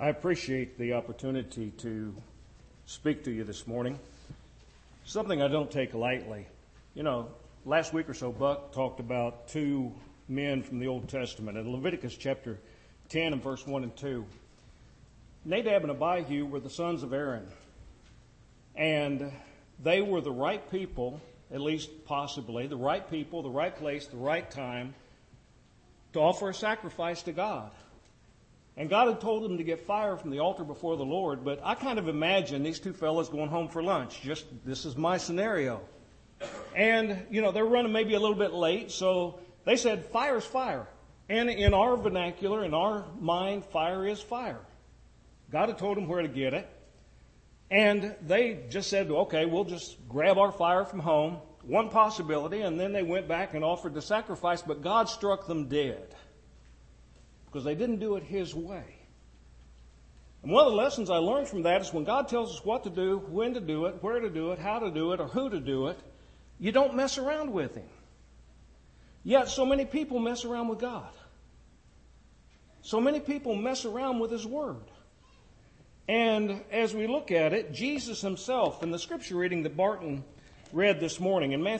I appreciate the opportunity to speak to you this morning. Something I don't take lightly. You know, last week or so, Buck talked about two men from the Old Testament. In Leviticus chapter 10 and verse 1 and 2, Nadab and Abihu were the sons of Aaron. And they were the right people, at least possibly, the right people, the right place, the right time to offer a sacrifice to God. And God had told them to get fire from the altar before the Lord, but I kind of imagine these two fellas going home for lunch. This is my scenario. And, they're running maybe a little bit late, so they said, fire's fire. And in our vernacular, in our mind, fire is fire. God had told them where to get it. And they just said, okay, we'll just grab our fire from home. One possibility, and then they went back and offered the sacrifice, but God struck them dead because they didn't do it His way. And one of the lessons I learned from that is when God tells us what to do, when to do it, where to do it, how to do it, or who to do it, you don't mess around with Him. Yet so many people mess around with God. So many people mess around with His Word. And as we look at it, Jesus Himself, in the scripture reading that Barton read this morning, in we're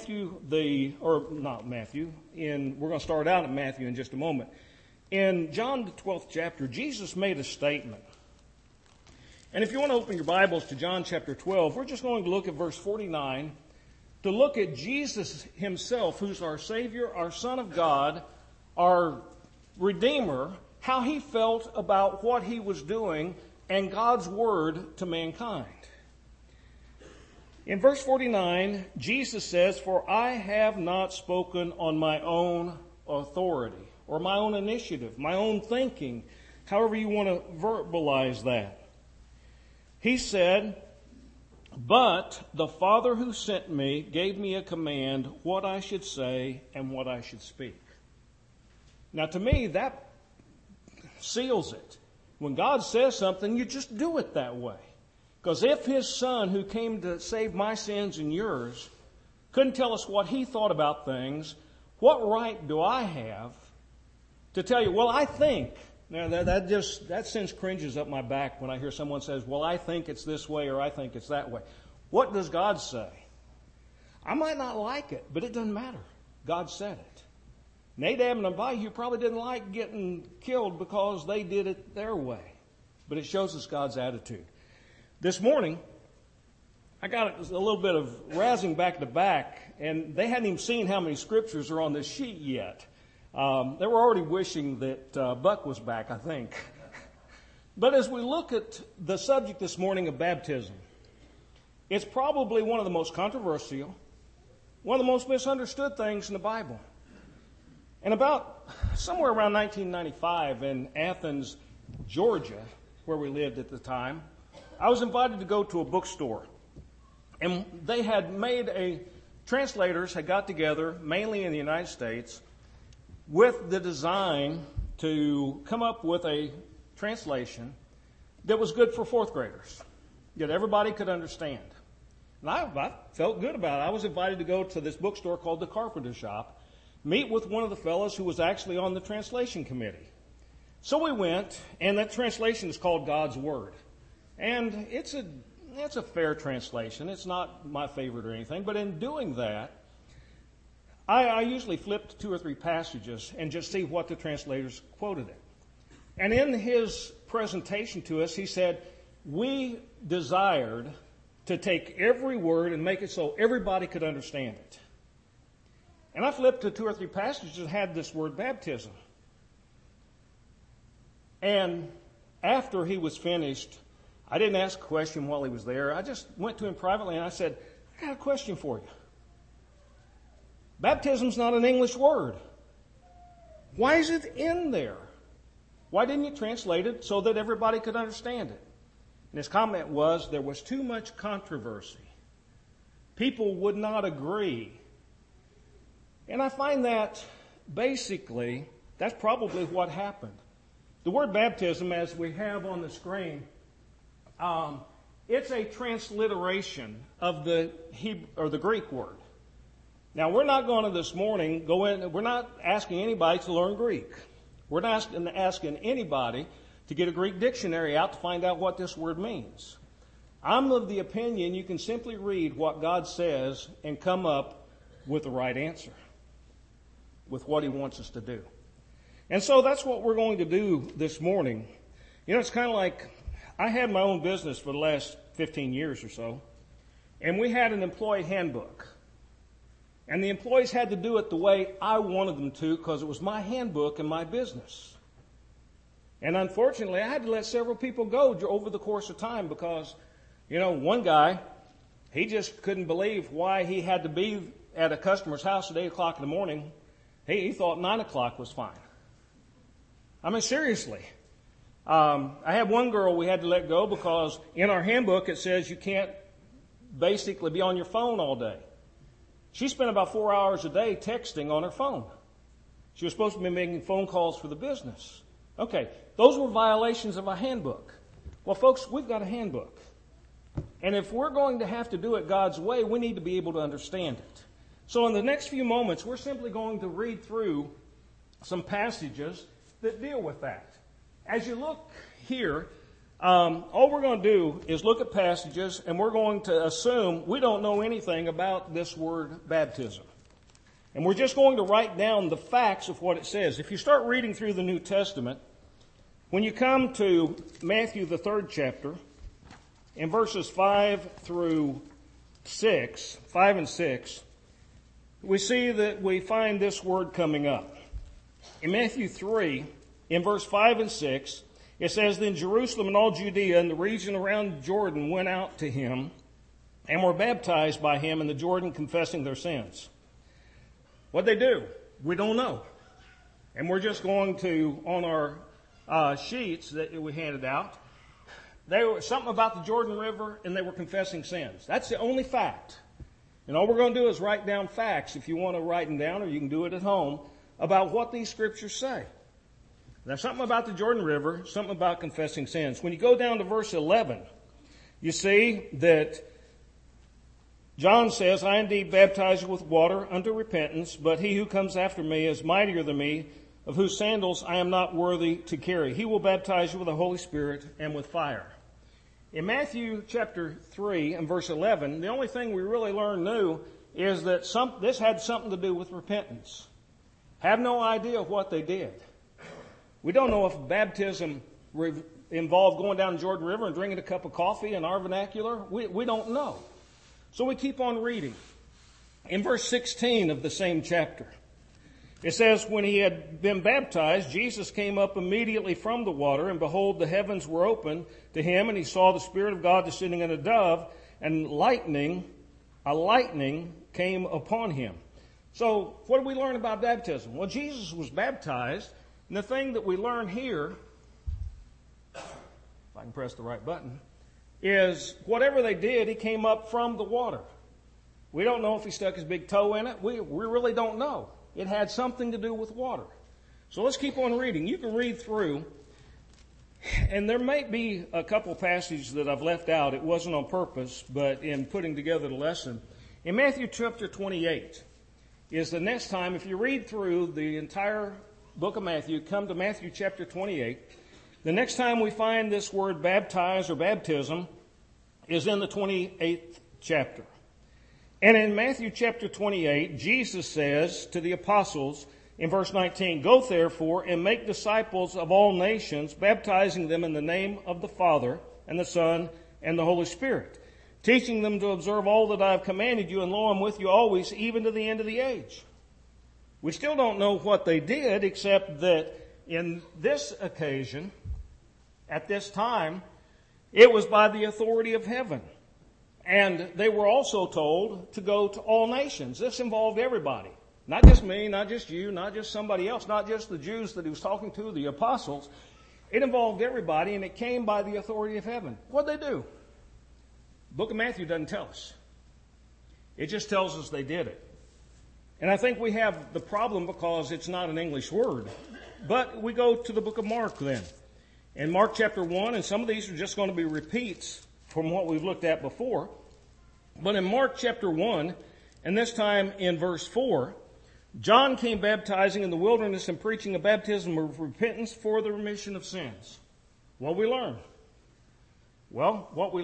going to start out in Matthew in just a moment. In John the 12th chapter, Jesus made a statement. And if you want to open your Bibles to John chapter 12, we're just going to look at verse 49 to look at Jesus Himself, who's our Savior, our Son of God, our Redeemer, how He felt about what He was doing and God's Word to mankind. In verse 49, Jesus says, "For I have not spoken on my own authority," or my own initiative, my own thinking, however you want to verbalize that. He said, "But the Father who sent me gave me a command what I should say and what I should speak." Now to me, that seals it. When God says something, you just do it that way. Because if His Son, who came to save my sins and yours, couldn't tell us what He thought about things, what right do I have to tell you, well, I think? Now, that sends cringes up my back when I hear someone says, well, I think it's this way or I think it's that way. What does God say? I might not like it, but it doesn't matter. God said it. Nadab and Abihu probably didn't like getting killed because they did it their way. But it shows us God's attitude. This morning, I got a little bit of razzing back to back, and they hadn't even seen how many scriptures are on this sheet yet. They were already wishing that Buck was back, I think. But as we look at the subject this morning of baptism, it's probably one of the most controversial, one of the most misunderstood things in the Bible. And about somewhere around 1995 in Athens, Georgia, where we lived at the time, I was invited to go to a bookstore. And they had translators had got together, mainly in the United States, with the design to come up with a translation that was good for fourth graders, that everybody could understand. And I felt good about it. I was invited to go to this bookstore called the Carpenter Shop, meet with one of the fellows who was actually on the translation committee. So we went, and that translation is called God's Word. And it's a fair translation. It's not my favorite or anything, but in doing that, I usually flip to 2 or 3 passages and just see what the translators quoted it. And in his presentation to us, he said, we desired to take every word and make it so everybody could understand it. And I flipped to 2 or 3 passages that had this word baptism. And after he was finished, I didn't ask a question while he was there. I just went to him privately and I said, I got a question for you. Baptism's not an English word. Why is it in there? Why didn't you translate it so that everybody could understand it? And his comment was, there was too much controversy. People would not agree. And I find that basically, that's probably what happened. The word baptism, as we have on the screen, it's a transliteration of the Greek word. Now, we're not going to this morning we're not asking anybody to learn Greek. We're not asking anybody to to get a Greek dictionary out to find out what this word means. I'm of the opinion you can simply read what God says and come up with the right answer, with what He wants us to do. And so that's what we're going to do this morning. You know, it's kind of like I had my own business for the last 15 years or so, and we had an employee handbook. And the employees had to do it the way I wanted them to because it was my handbook and my business. And unfortunately, I had to let several people go over the course of time because, you know, one guy, he just couldn't believe why he had to be at a customer's house at 8 o'clock in the morning. He thought 9 o'clock was fine. I mean, seriously. I had one girl we had to let go because in our handbook it says you can't basically be on your phone all day. She spent about 4 hours a day texting on her phone. She was supposed to be making phone calls for the business. Okay, those were violations of a handbook. Well, folks, we've got a handbook. And if we're going to have to do it God's way, we need to be able to understand it. So in the next few moments, we're simply going to read through some passages that deal with that. As you look here, all we're going to do is look at passages, and we're going to assume we don't know anything about this word baptism. And we're just going to write down the facts of what it says. If you start reading through the New Testament, when you come to Matthew, the 3rd chapter, in verses 5 and 6, we see that we find this word coming up. In Matthew 3, in verse 5 and 6, it says, Then Jerusalem and all Judea and the region around Jordan went out to him and were baptized by him in the Jordan, confessing their sins. What'd they do? We don't know. And we're just going to, on our sheets that we handed out, they were something about the Jordan River and they were confessing sins. That's the only fact. And all we're going to do is write down facts, if you want to write them down, or you can do it at home, about what these scriptures say. There's something about the Jordan River, something about confessing sins. When you go down to verse 11, you see that John says, I indeed baptize you with water unto repentance, but he who comes after me is mightier than me, of whose sandals I am not worthy to carry. He will baptize you with the Holy Spirit and with fire. In Matthew chapter 3 and verse 11, the only thing we really learn new is that this had something to do with repentance. Have no idea what they did. We don't know if baptism involved going down the Jordan River and drinking a cup of coffee in our vernacular. We don't know. So we keep on reading. In verse 16 of the same chapter, it says, When he had been baptized, Jesus came up immediately from the water, and behold, the heavens were opened to him, and he saw the Spirit of God descending in a dove, and a lightning came upon him. So what did we learn about baptism? Well, Jesus was baptized. And the thing that we learn here, if I can press the right button, is whatever they did, he came up from the water. We don't know if he stuck his big toe in it. We really don't know. It had something to do with water. So let's keep on reading. You can read through, and there may be a couple passages that I've left out. It wasn't on purpose, but in putting together the lesson. In Matthew chapter 28 is the next time, if you read through the entire book of Matthew, come to Matthew chapter 28. The next time we find this word baptize or baptism is in the 28th chapter. And in Matthew chapter 28, Jesus says to the apostles in verse 19, Go therefore and make disciples of all nations, baptizing them in the name of the Father and the Son and the Holy Spirit, teaching them to observe all that I have commanded you, and lo, I'm with you always, even to the end of the age. We still don't know what they did, except that in this occasion, at this time, it was by the authority of heaven. And they were also told to go to all nations. This involved everybody. Not just me, not just you, not just somebody else, not just the Jews that he was talking to, the apostles. It involved everybody, and it came by the authority of heaven. What did they do? The book of Matthew doesn't tell us. It just tells us they did it. And I think we have the problem because it's not an English word. But we go to the book of Mark then. In Mark chapter 1, and some of these are just going to be repeats from what we've looked at before. But in Mark chapter 1, and this time in verse 4, John came baptizing in the wilderness and preaching a baptism of repentance for the remission of sins. What we learn? Well, what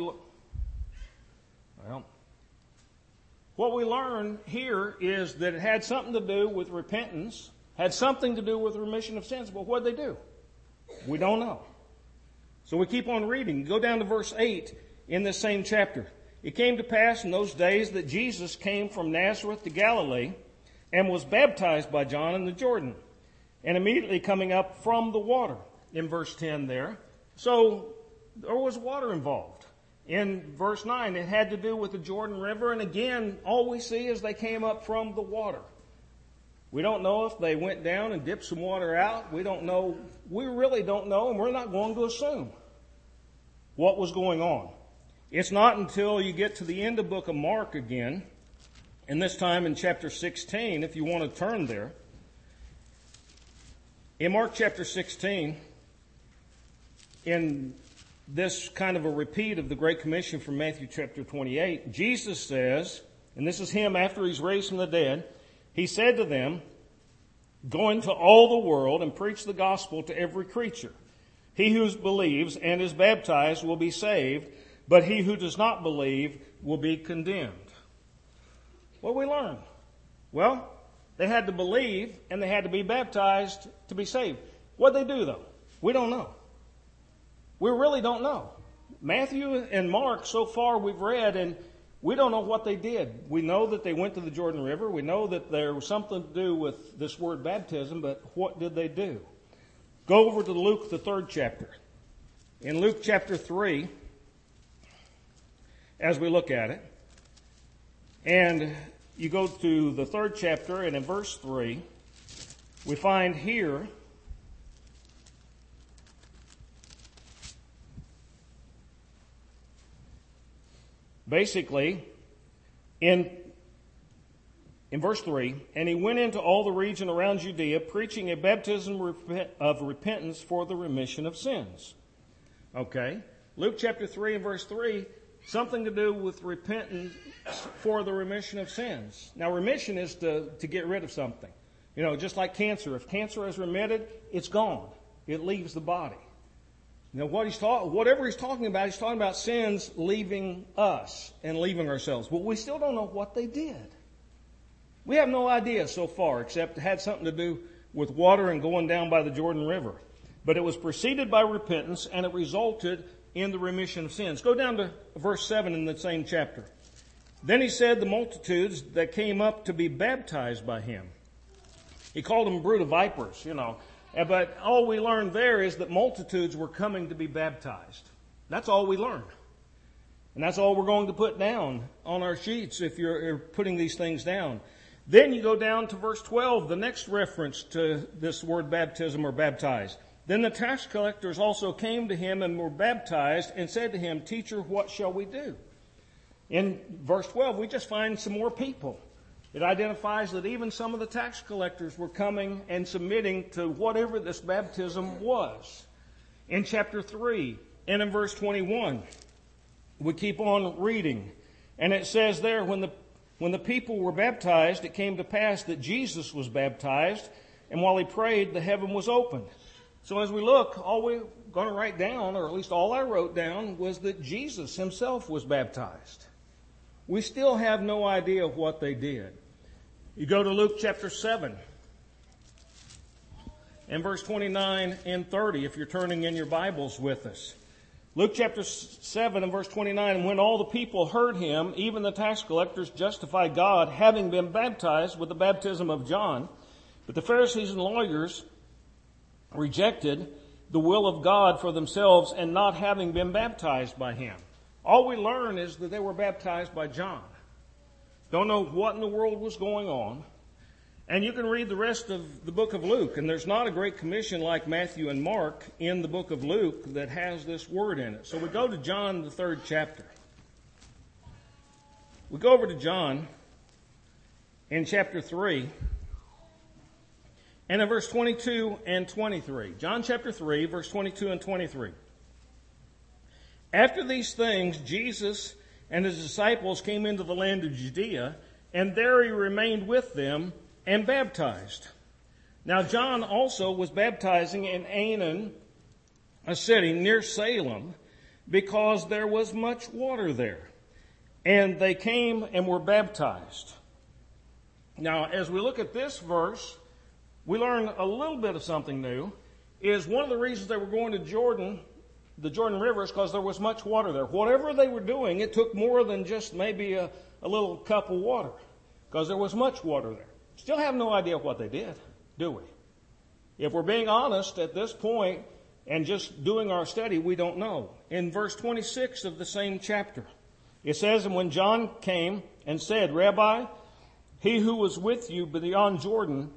we learn here is that it had something to do with repentance, had something to do with remission of sins. But what did they do? We don't know. So we keep on reading. Go down to verse 8 in this same chapter. It came to pass in those days that Jesus came from Nazareth to Galilee and was baptized by John in the Jordan. And immediately coming up from the water, in verse 10 there. So there was water involved. In verse 9, it had to do with the Jordan River. And again, all we see is they came up from the water. We don't know if they went down and dipped some water out. We don't know. We really don't know, and we're not going to assume what was going on. It's not until you get to the end of the book of Mark again, and this time in chapter 16, if you want to turn there. In Mark chapter 16, in this kind of a repeat of the Great Commission from Matthew chapter 28, Jesus says, and this is him after he's raised from the dead, he said to them, "Go into all the world and preach the gospel to every creature. He who believes and is baptized will be saved, but he who does not believe will be condemned." What do we learn? Well, they had to believe and they had to be baptized to be saved. What did they do, though? We don't know. We really don't know. Matthew and Mark, so far we've read, and we don't know what they did. We know that they went to the Jordan River. We know that there was something to do with this word baptism, but what did they do? Go over to Luke, the 3rd chapter. In Luke chapter 3, as we look at it, and you go to the 3rd chapter, and in verse 3, we find here basically, in verse 3, and he went into all the region around Judea, preaching a baptism of repentance for the remission of sins. Okay. Luke chapter 3 and verse 3, something to do with repentance for the remission of sins. Now, remission is to get rid of something. You know, just like cancer. If cancer is remitted, it's gone. It leaves the body. Now, whatever he's talking about sins leaving us and leaving ourselves. But we still don't know what they did. We have no idea so far, except it had something to do with water and going down by the Jordan River. But it was preceded by repentance, and it resulted in the remission of sins. Go down to verse 7 in the same chapter. Then he said the multitudes that came up to be baptized by him. He called them a brood of vipers, you know. But all we learned there is that multitudes were coming to be baptized. That's all we learned. And that's all we're going to put down on our sheets if you're putting these things down. Then you go down to verse 12, the next reference to this word baptism or baptized. Then the tax collectors also came to him and were baptized and said to him, "Teacher, what shall we do?" In verse 12, we just find some more people. It identifies that even some of the tax collectors were coming and submitting to whatever this baptism was. In chapter 3 and in verse 21, we keep on reading. And it says there, when the people were baptized, it came to pass that Jesus was baptized, and while he prayed, the heaven was opened. So as we look, all we're going to write down, or at least all I wrote down, was that Jesus himself was baptized. We still have no idea of what they did. You go to Luke chapter 7 and verse 29 and 30 if you're turning in your Bibles with us. Luke chapter 7 and verse 29, and when all the people heard him, even the tax collectors justified God, having been baptized with the baptism of John. But the Pharisees and lawyers rejected the will of God for themselves and not having been baptized by him. All we learn is that they were baptized by John. Don't know what in the world was going on. And you can read the rest of the book of Luke, and there's not a great commission like Matthew and Mark in the book of Luke that has this word in it. So we go to John, the 3rd chapter. We go over to John in chapter 3, and in verse 22 and 23. John chapter 3, verse 22 and 23. After these things, Jesus and his disciples came into the land of Judea, and there he remained with them and baptized. Now John also was baptizing in Aenon a city near Salem, because there was much water there. And they came and were baptized. Now, as we look at this verse, we learn a little bit of something new. Is one of the reasons they were going to Jordan, the Jordan River, is because there was much water there. Whatever they were doing, it took more than just maybe a little cup of water, because there was much water there. Still have no idea what they did, do we? If we're being honest at this point and just doing our study, we don't know. In verse 26 of the same chapter, it says, "And when John came and said, 'Rabbi, he who was with you beyond Jordan,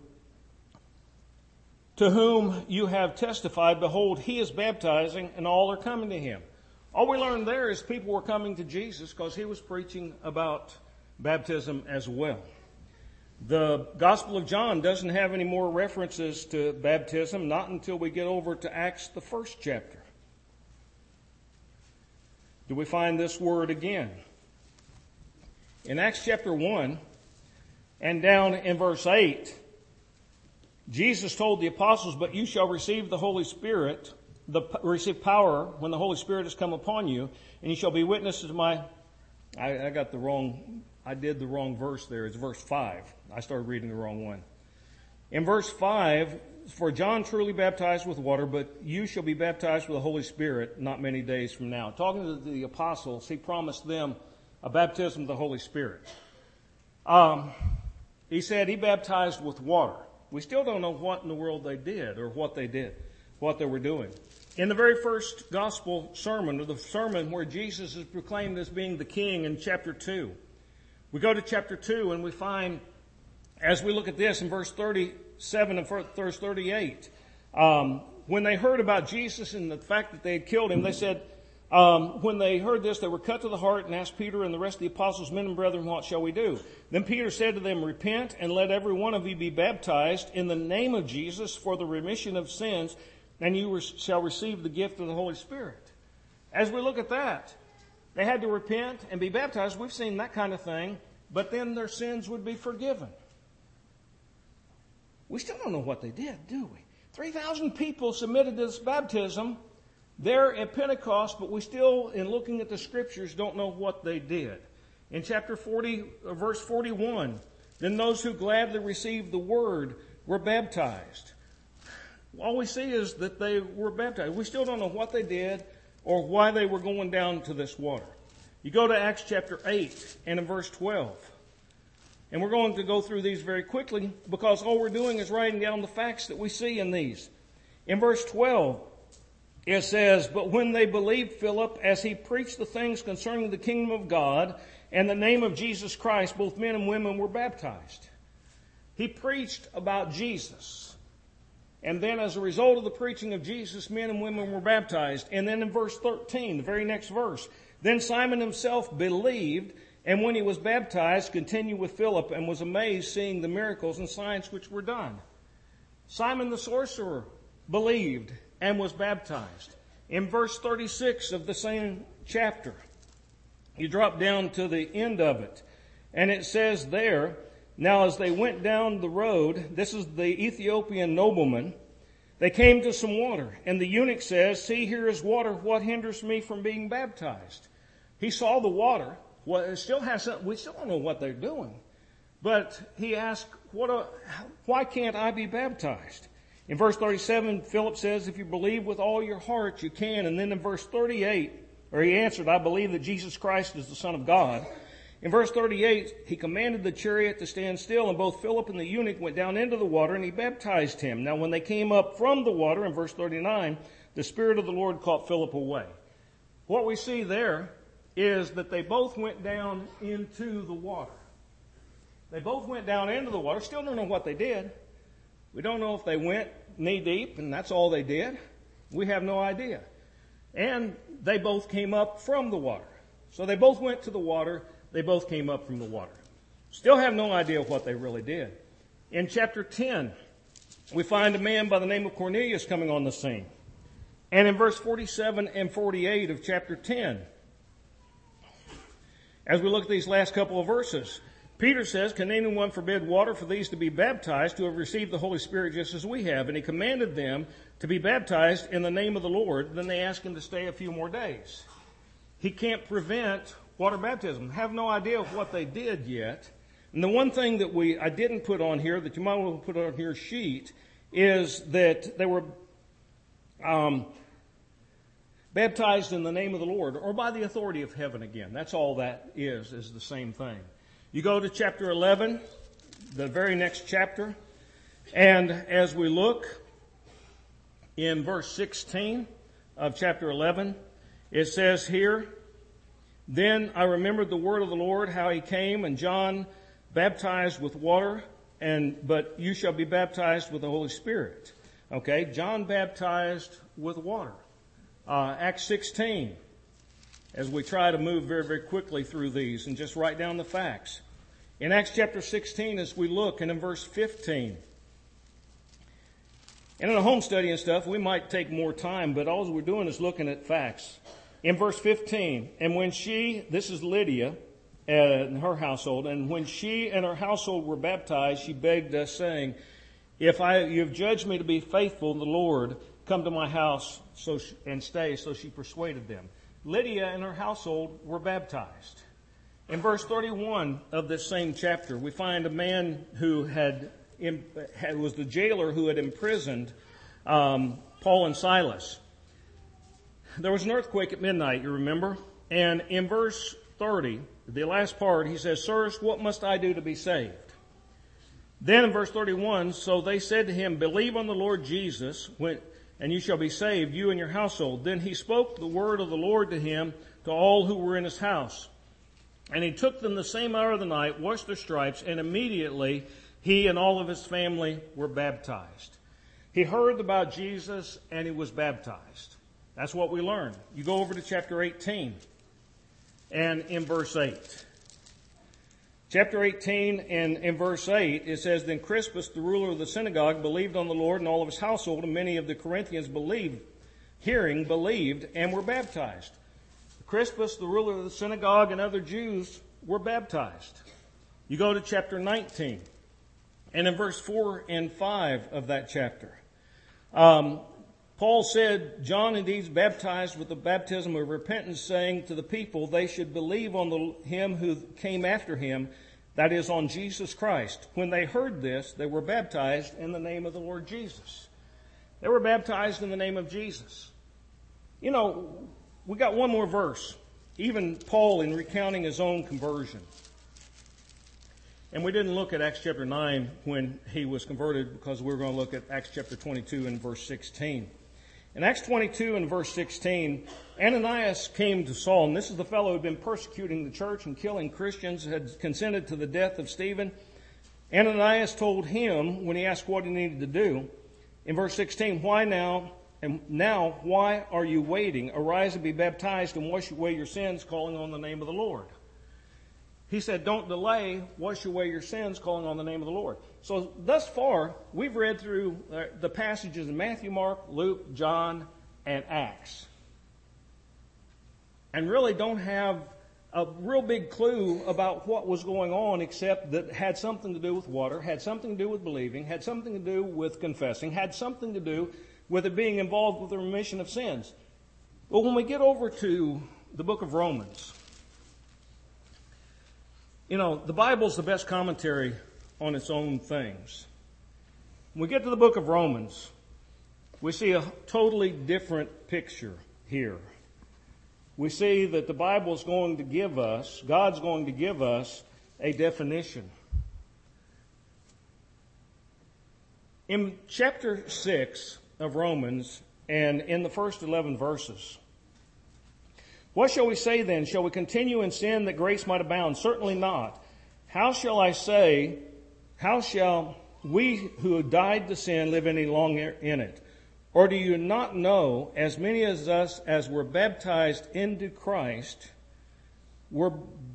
to whom you have testified, behold, he is baptizing, and all are coming to him.'" All we learned there is people were coming to Jesus because he was preaching about baptism as well. The Gospel of John doesn't have any more references to baptism, not until we get over to Acts, the 1st chapter. Do we find this word again? In Acts chapter 1 and down in verse 8, Jesus told the apostles, "But you shall receive the Holy Spirit, receive power when the Holy Spirit has come upon you, and you shall be witnesses of my..." I did the wrong verse there. It's verse 5. I started reading the wrong one. In verse 5, "For John truly baptized with water, but you shall be baptized with the Holy Spirit not many days from now." Talking to the apostles, he promised them a baptism of the Holy Spirit. He said he baptized with water. We still don't know what in the world they did or what they were doing. In the very first gospel sermon, or the sermon where Jesus is proclaimed as being the king in chapter 2, we go to chapter 2 and we find, as we look at this in verse 37 and verse 38, when they heard about Jesus and the fact that they had killed him, they said, when they heard this, they were cut to the heart and asked Peter and the rest of the apostles, "Men and brethren, what shall we do?" Then Peter said to them, "Repent and let every one of you be baptized in the name of Jesus for the remission of sins, and you shall receive the gift of the Holy Spirit." As we look at that, they had to repent and be baptized. We've seen that kind of thing, but then their sins would be forgiven. We still don't know what they did, do we? 3,000 people submitted to this baptism there at Pentecost, but we still, in looking at the scriptures, don't know what they did. In chapter 40, verse 41, "Then those who gladly received the word were baptized." All we see is that they were baptized. We still don't know what they did or why they were going down to this water. You go to Acts chapter 8 and in verse 12. And we're going to go through these very quickly because all we're doing is writing down the facts that we see in these. In verse 12, it says, "But when they believed Philip as he preached the things concerning the kingdom of God and the name of Jesus Christ, both men and women were baptized." He preached about Jesus. And then as a result of the preaching of Jesus, men and women were baptized. And then in verse 13, the very next verse, "Then Simon himself believed, and when he was baptized, continued with Philip and was amazed seeing the miracles and signs which were done." Simon the sorcerer believed and was baptized. In verse 36 of the same chapter, you drop down to the end of it, and it says there, "Now as they went down the road," this is the Ethiopian nobleman, "they came to some water. And the eunuch says, 'See, here is water. What hinders me from being baptized?'" He saw the water. Well, we still don't know what they're doing. But he asked, "Why can't I be baptized?" In verse 37, Philip says, "If you believe with all your heart, you can." And then in verse 38, he answered, "I believe that Jesus Christ is the Son of God." In verse 38, he commanded the chariot to stand still, and both Philip and the eunuch went down into the water, and he baptized him. Now when they came up from the water, in verse 39, the Spirit of the Lord caught Philip away. What we see there is that they both went down into the water. They both went down into the water. Still don't know what they did. We don't know if they went knee deep, and that's all they did. We have no idea. And they both came up from the water. So they both went to the water. They both came up from the water. Still have no idea what they really did. In chapter 10, we find a man by the name of Cornelius coming on the scene. And in verse 47 and 48 of chapter 10, as we look at these last couple of verses, Peter says, can anyone forbid water for these to be baptized who have received the Holy Spirit just as we have? And he commanded them to be baptized in the name of the Lord. Then they asked him to stay a few more days. He can't prevent water baptism. Have no idea what they did yet. And the one thing that I didn't put on here, that you might want to put on your sheet, is that they were baptized in the name of the Lord, or by the authority of heaven again. That's all that is the same thing. You go to chapter 11, the very next chapter, and as we look in verse 16 of chapter 11, it says here, then I remembered the word of the Lord, how he came, and John baptized with water, but you shall be baptized with the Holy Spirit. Okay, John baptized with water. Acts 16, as we try to move very, very quickly through these and just write down the facts. In Acts chapter 16, as we look, and in verse 15, and in a home study and stuff, we might take more time, but all we're doing is looking at facts. In verse 15, and when this is Lydia and her household, and when she and her household were baptized, she begged us, saying, you have judged me to be faithful in the Lord, come to my house and stay. So she persuaded them. Lydia and her household were baptized. In verse 31 of this same chapter, we find a man who was the jailer who had imprisoned Paul and Silas. There was an earthquake at midnight, you remember? And in verse 30, the last part, he says, sirs, what must I do to be saved? Then in verse 31, so they said to him, believe on the Lord Jesus, and you shall be saved, you and your household. Then he spoke the word of the Lord to him, to all who were in his house. And he took them the same hour of the night, washed their stripes, and immediately he and all of his family were baptized. He heard about Jesus and he was baptized. That's what we learn. You go over to chapter 18 and in verse 8. Chapter 18 and in verse 8, it says, then Crispus, the ruler of the synagogue, believed on the Lord, and all of his household, and many of the Corinthians believed, and were baptized. Crispus, the ruler of the synagogue, and other Jews were baptized. You go to chapter 19, and in verse 4 and 5 of that chapter, Paul said, John indeed baptized with the baptism of repentance, saying to the people they should believe on him who came after him, that is, on Jesus Christ. When they heard this, they were baptized in the name of the Lord Jesus. They were baptized in the name of Jesus. You know, we got one more verse. Even Paul in recounting his own conversion. And we didn't look at Acts chapter 9 when he was converted, because we were going to look at Acts chapter 22 and verse 16. In Acts 22 and verse 16, Ananias came to Saul, and this is the fellow who had been persecuting the church and killing Christians, had consented to the death of Stephen. Ananias told him, when he asked what he needed to do, in verse 16, why now, and now why are you waiting? Arise and be baptized and wash away your sins, calling on the name of the Lord. He said, don't delay, wash away your sins, calling on the name of the Lord. So thus far, we've read through the passages in Matthew, Mark, Luke, John, and Acts. And really don't have a real big clue about what was going on, except that it had something to do with water, had something to do with believing, had something to do with confessing, had something to do with it being involved with the remission of sins. But when we get over to the book of Romans, you know, the Bible's the best commentary on its own things. When we get to the book of Romans, we see a totally different picture here. We see that the Bible's going to give us, God's going to give us a definition. In chapter 6 of Romans, and in the first 11 verses, what shall we say then? Shall we continue in sin that grace might abound? Certainly not. How shall we who died to sin live any longer in it? Or do you not know, as many as us as were baptized into Christ, were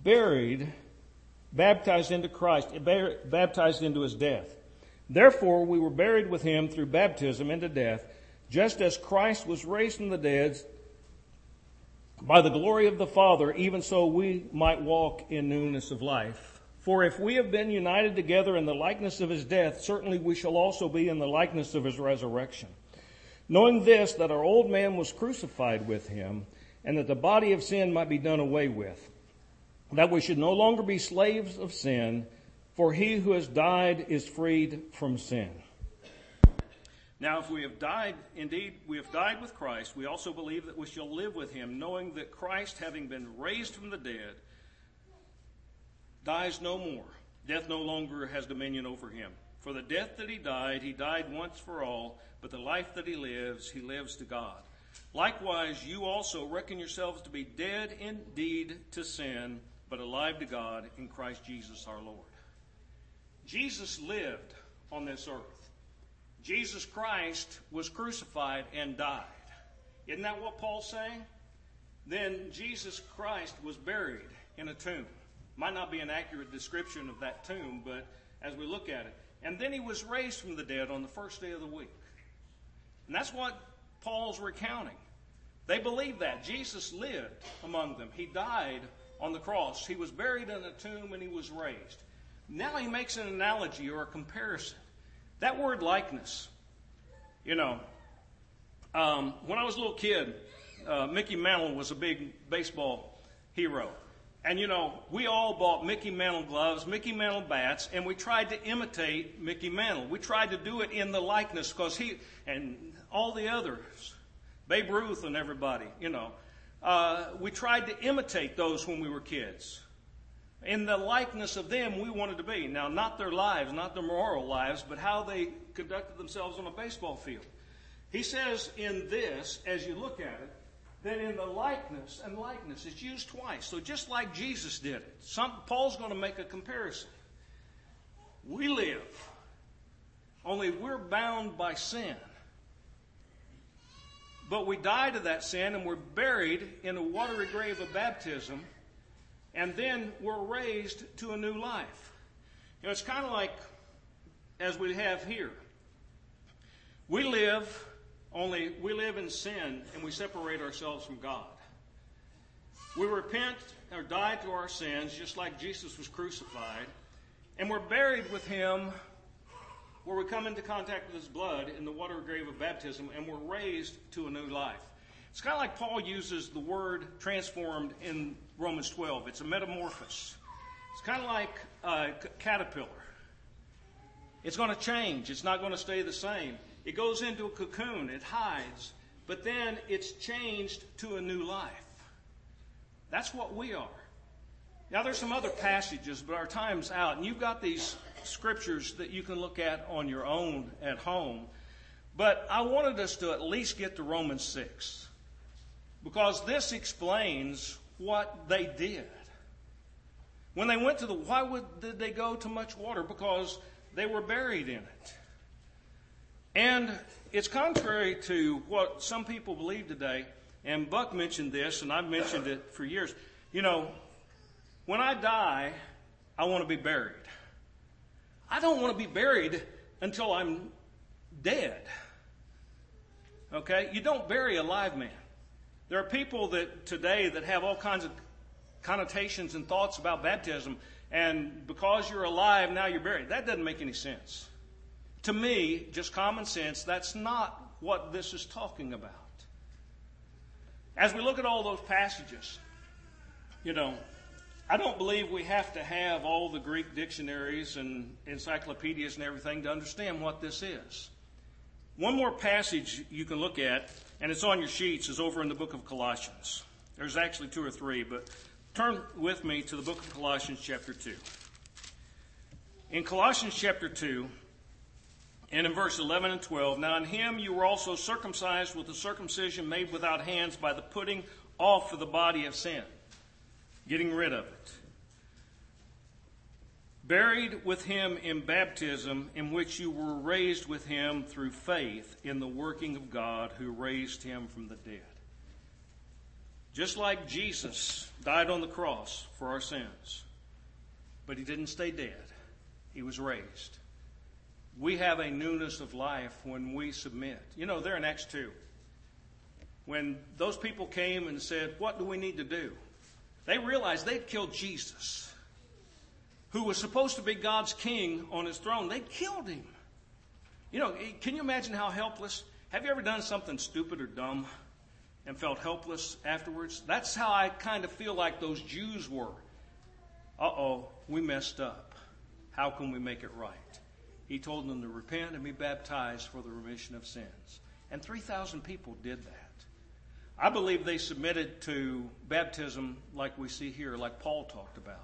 baptized into his death? Therefore we were buried with him through baptism into death, just as Christ was raised from the dead by the glory of the Father, even so we might walk in newness of life. For if we have been united together in the likeness of his death, certainly we shall also be in the likeness of his resurrection. Knowing this, that our old man was crucified with him, and that the body of sin might be done away with, that we should no longer be slaves of sin, for he who has died is freed from sin. Now, if we have died, indeed, we have died with Christ, we also believe that we shall live with him, knowing that Christ, having been raised from the dead, dies no more. Death no longer has dominion over him. For the death that he died once for all, but the life that he lives to God. Likewise, you also reckon yourselves to be dead indeed to sin, but alive to God in Christ Jesus our Lord. Jesus lived on this earth. Jesus Christ was crucified and died. Isn't that what Paul's saying? Then Jesus Christ was buried in a tomb. Might not be an accurate description of that tomb, but as we look at it. And then he was raised from the dead on the first day of the week. And that's what Paul's recounting. They believed that. Jesus lived among them. He died on the cross. He was buried in a tomb and he was raised. Now he makes an analogy or a comparison. That word likeness, when I was a little kid, Mickey Mantle was a big baseball hero. And, we all bought Mickey Mantle gloves, Mickey Mantle bats, and we tried to imitate Mickey Mantle. We tried to do it in the likeness because he and all the others, Babe Ruth and everybody, we tried to imitate those when we were kids. In the likeness of them, we wanted to be. Now, not their lives, not their moral lives, but how they conducted themselves on a baseball field. He says in this, as you look at it, that in the likeness, it's used twice. So just like Jesus did it, Paul's going to make a comparison. We live, only we're bound by sin. But we die to that sin and we're buried in a watery grave of baptism, and then we're raised to a new life. It's kind of like as we have here. We live in sin and we separate ourselves from God. We repent or die to our sins just like Jesus was crucified, and we're buried with him where we come into contact with his blood in the water grave of baptism, and we're raised to a new life. It's kind of like Paul uses the word transformed in Romans 12. It's a metamorphosis. It's kind of like a caterpillar. It's going to change. It's not going to stay the same. It goes into a cocoon. It hides. But then it's changed to a new life. That's what we are. Now, there's some other passages, but our time's out. And you've got these scriptures that you can look at on your own at home. But I wanted us to at least get to Romans 6. Because this explains what they did. When they went to did they go to much water? Because they were buried in it. And it's contrary to what some people believe today. And Buck mentioned this, and I've mentioned it for years. When I die, I want to be buried. I don't want to be buried until I'm dead. Okay? You don't bury a live man. There are people today that have all kinds of connotations and thoughts about baptism, and because you're alive, now you're buried. That doesn't make any sense. To me, just common sense, that's not what this is talking about. As we look at all those passages, I don't believe we have to have all the Greek dictionaries and encyclopedias and everything to understand what this is. One more passage you can look at, and it's on your sheets, is over in the book of Colossians. There's actually 2 or 3, but turn with me to the book of Colossians chapter 2. In Colossians chapter 2, and in verse 11 and 12, now in him you were also circumcised with a circumcision made without hands by the putting off of the body of sin, getting rid of it. Buried with him in baptism, in which you were raised with him through faith in the working of God who raised him from the dead. Just like Jesus died on the cross for our sins, but he didn't stay dead. He was raised. We have a newness of life when we submit. There in Acts 2, when those people came and said, what do we need to do? They realized they'd killed Jesus, who was supposed to be God's king on his throne, they killed him. You know, can you imagine how helpless? Have you ever done something stupid or dumb and felt helpless afterwards? That's how I kind of feel like those Jews were. Uh-oh, we messed up. How can we make it right? He told them to repent and be baptized for the remission of sins. And 3,000 people did that. I believe they submitted to baptism like we see here, like Paul talked about.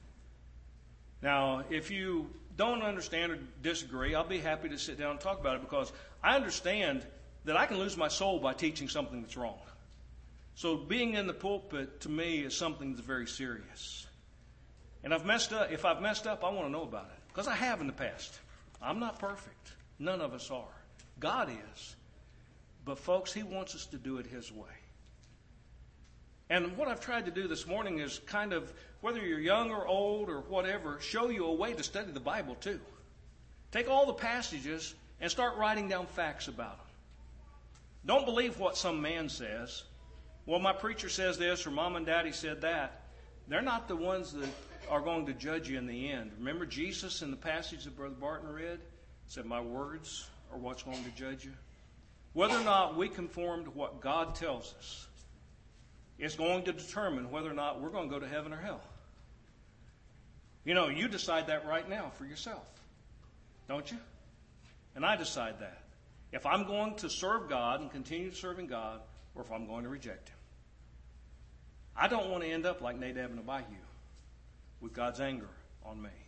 Now, if you don't understand or disagree, I'll be happy to sit down and talk about it, because I understand that I can lose my soul by teaching something that's wrong. So being in the pulpit, to me, is something that's very serious. And if I've messed up, I want to know about it, because I have in the past. I'm not perfect. None of us are. God is. But folks, He wants us to do it His way. And what I've tried to do this morning is kind of, whether you're young or old or whatever, show you a way to study the Bible too. Take all the passages and start writing down facts about them. Don't believe what some man says. Well, my preacher says this, or mom and daddy said that. They're not the ones that are going to judge you in the end. Remember Jesus in the passage that Brother Barton read? Said, my words are what's going to judge you. Whether or not we conform to what God tells us, it's going to determine whether or not we're going to go to heaven or hell. You know, you decide that right now for yourself, don't you? And I decide that. If I'm going to serve God and continue serving God, or if I'm going to reject Him. I don't want to end up like Nadab and Abihu with God's anger on me.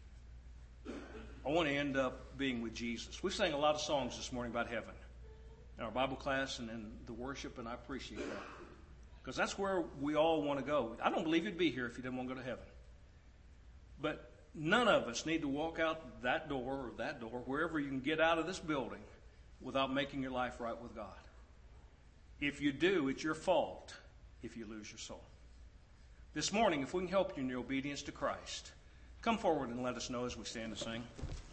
I want to end up being with Jesus. We sang a lot of songs this morning about heaven in our Bible class and in the worship, and I appreciate that. Because that's where we all want to go. I don't believe you'd be here if you didn't want to go to heaven. But none of us need to walk out that door or that door, wherever you can get out of this building, without making your life right with God. If you do, it's your fault if you lose your soul. This morning, if we can help you in your obedience to Christ, come forward and let us know as we stand to sing.